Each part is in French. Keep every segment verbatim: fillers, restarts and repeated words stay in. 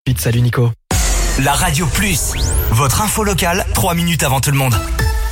Salut Nico. La Radio Plus, votre info locale, trois minutes avant tout le monde.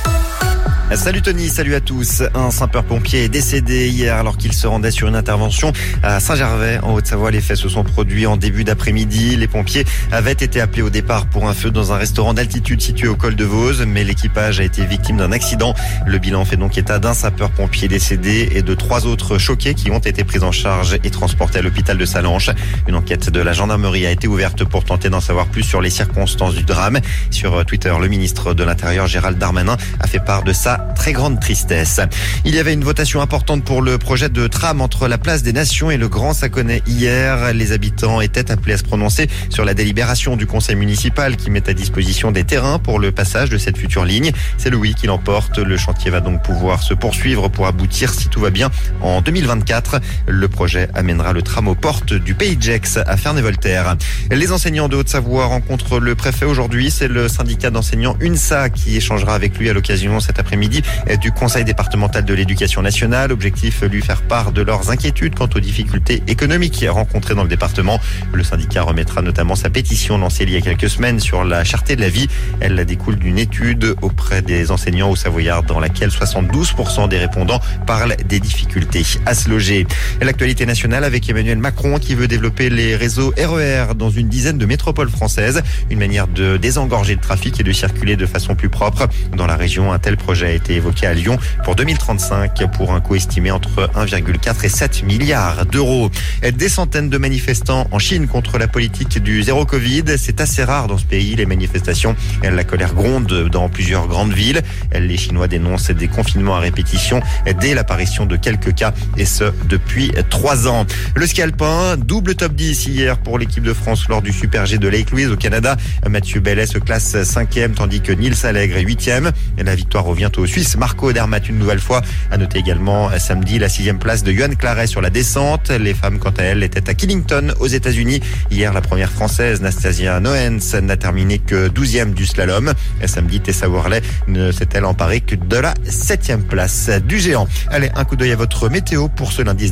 Salut Tony, salut à tous. Un sapeur-pompier est décédé hier alors qu'il se rendait sur une intervention à Saint-Gervais en Haute-Savoie. Les faits se sont produits en début d'après-midi. Les pompiers avaient été appelés au départ pour un feu dans un restaurant d'altitude situé au col de Vose, mais l'équipage a été victime d'un accident. Le bilan fait donc état d'un sapeur-pompier décédé et de trois autres choqués qui ont été pris en charge et transportés à l'hôpital de Sallanches. Une enquête de la gendarmerie a été ouverte pour tenter d'en savoir plus sur les circonstances du drame. Sur Twitter, le ministre de l'Intérieur Gérald Darmanin a fait part de sa très grande tristesse. Il y avait une votation importante pour le projet de tram entre la place des Nations et le Grand Saconnet hier. Les habitants étaient appelés à se prononcer sur la délibération du conseil municipal qui met à disposition des terrains pour le passage de cette future ligne. C'est le oui qui l'emporte. Le chantier va donc pouvoir se poursuivre pour aboutir, si tout va bien, en deux mille vingt-quatre. Le projet amènera le tram aux portes du Pays de Gex à Ferney-Voltaire. Les enseignants de Haute-Savoie rencontrent le préfet aujourd'hui. C'est le syndicat d'enseignants UNSA qui échangera avec lui à l'occasion cet après-midi du conseil départemental de l'éducation nationale. Objectif, lui faire part de leurs inquiétudes quant aux difficultés économiques rencontrées dans le département. Le syndicat remettra notamment sa pétition lancée il y a quelques semaines sur la cherté de la vie. Elle découle d'une étude auprès des enseignants au Savoyard dans laquelle soixante-douze pour cent des répondants parlent des difficultés à se loger. L'actualité nationale avec Emmanuel Macron qui veut développer les réseaux R E R dans une dizaine de métropoles françaises. Une manière de désengorger le trafic et de circuler de façon plus propre. Dans la région, un tel projet a été évoqué à Lyon pour deux mille trente-cinq pour un coût estimé entre un virgule quatre et sept milliards d'euros. Des centaines de manifestants en Chine contre la politique du zéro Covid. C'est assez rare dans ce pays, les manifestations. La colère gronde dans plusieurs grandes villes. Les Chinois dénoncent des confinements à répétition dès l'apparition de quelques cas et ce depuis trois ans. Le ski alpin, double top dix hier pour l'équipe de France lors du Super G de Lake Louise au Canada. Mathieu Bellet se classe cinquième tandis que Nils Allègre est huitième. La victoire revient au Suisse Marco Odermatt une nouvelle fois. À noter également samedi la sixième place de Yoann Claret sur la descente. Les femmes quant à elles étaient à Killington aux États-Unis. Hier la première française Nastasia Noens n'a terminé que douzième du slalom. Samedi Tessa Worley ne s'est-elle emparée que de la septième place du géant. Allez, un coup d'œil à votre météo pour ce lundi.